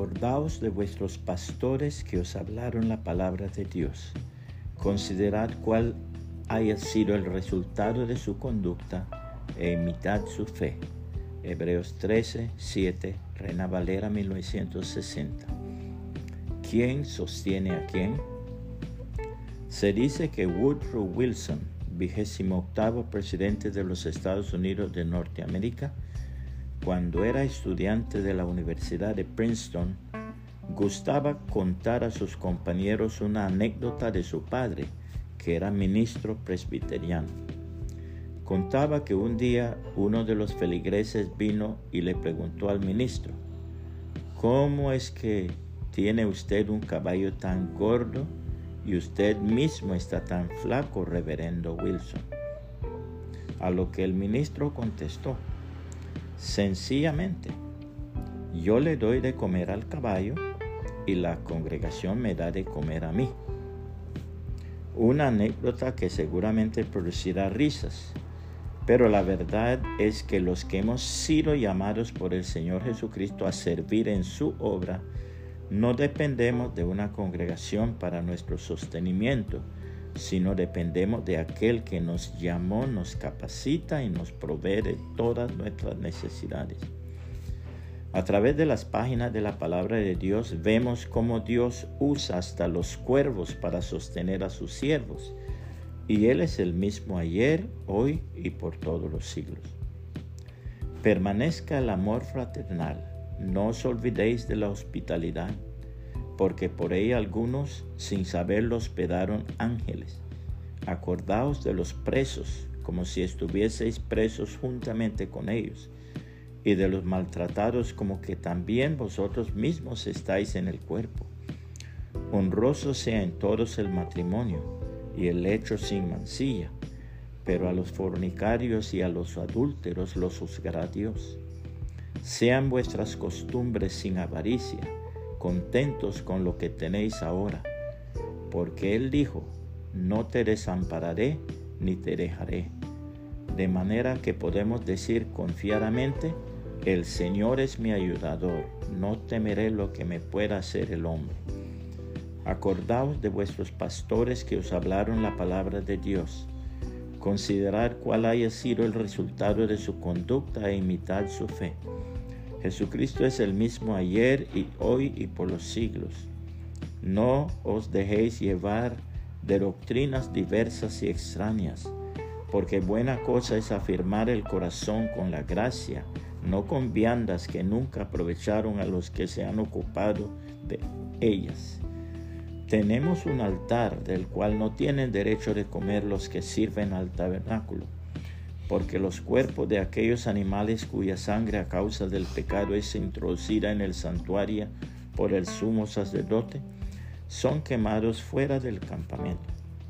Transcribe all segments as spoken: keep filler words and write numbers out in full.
Acordaos de vuestros pastores que os hablaron la palabra de Dios. Considerad cuál haya sido el resultado de su conducta e imitad su fe. Hebreos trece, siete, Reina Valera mil novecientos sesenta. ¿Quién sostiene a quién? Se dice que Woodrow Wilson, vigésimo octavo presidente de los Estados Unidos de Norteamérica, cuando era estudiante de la Universidad de Princeton, gustaba contar a sus compañeros una anécdota de su padre, que era ministro presbiteriano. Contaba que un día uno de los feligreses vino y le preguntó al ministro: ¿cómo es que tiene usted un caballo tan gordo y usted mismo está tan flaco, reverendo Wilson? A lo que el ministro contestó: sencillamente, yo le doy de comer al caballo y la congregación me da de comer a mí. Una anécdota que seguramente producirá risas, pero la verdad es que los que hemos sido llamados por el Señor Jesucristo a servir en su obra, no dependemos de una congregación para nuestro sostenimiento, sino dependemos de aquel que nos llamó, nos capacita y nos provee de todas nuestras necesidades. A través de las páginas de la palabra de Dios vemos cómo Dios usa hasta los cuervos para sostener a sus siervos, y Él es el mismo ayer, hoy y por todos los siglos. Permanezca el amor fraternal. No os olvidéis de la hospitalidad, porque por ella algunos, sin saberlo, hospedaron ángeles. Acordaos de los presos, como si estuvieseis presos juntamente con ellos, y de los maltratados, como que también vosotros mismos estáis en el cuerpo. Honroso sea en todos el matrimonio, y el lecho sin mancilla, pero a los fornicarios y a los adúlteros los juzgará Dios. Sean vuestras costumbres sin avaricia, contentos con lo que tenéis ahora, porque Él dijo: no te desampararé ni te dejaré. De manera que podemos decir confiadamente: el Señor es mi ayudador, no temeré lo que me pueda hacer el hombre. Acordaos de vuestros pastores que os hablaron la palabra de Dios. Considerad cuál haya sido el resultado de su conducta e imitad su fe. Jesucristo es el mismo ayer y hoy y por los siglos. No os dejéis llevar de doctrinas diversas y extrañas, porque buena cosa es afirmar el corazón con la gracia, no con viandas que nunca aprovecharon a los que se han ocupado de ellas. Tenemos un altar del cual no tienen derecho de comer los que sirven al tabernáculo, porque los cuerpos de aquellos animales cuya sangre a causa del pecado es introducida en el santuario por el sumo sacerdote, son quemados fuera del campamento.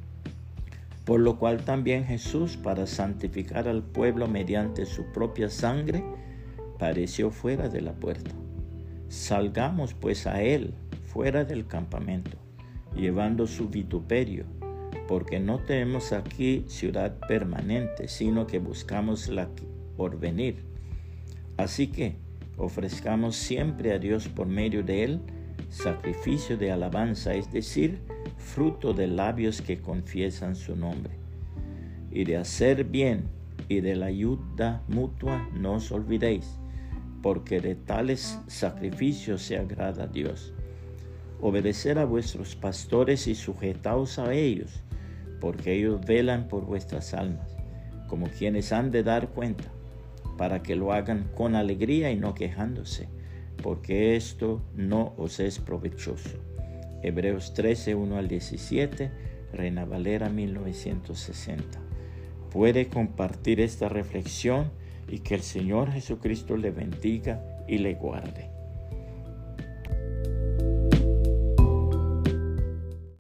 Por lo cual también Jesús, para santificar al pueblo mediante su propia sangre, padeció fuera de la puerta. Salgamos pues a Él fuera del campamento, llevando su vituperio, porque no tenemos aquí ciudad permanente, sino que buscamos la por venir. Así que ofrezcamos siempre a Dios por medio de Él sacrificio de alabanza, es decir, fruto de labios que confiesan su nombre. Y de hacer bien y de la ayuda mutua no os olvidéis, porque de tales sacrificios se agrada a Dios. Obedecer a vuestros pastores y sujetaos a ellos, porque ellos velan por vuestras almas, como quienes han de dar cuenta, para que lo hagan con alegría y no quejándose, porque esto no os es provechoso. Hebreos trece, uno al diecisiete, Reina Valera mil novecientos sesenta. Puede compartir esta reflexión y que el Señor Jesucristo le bendiga y le guarde.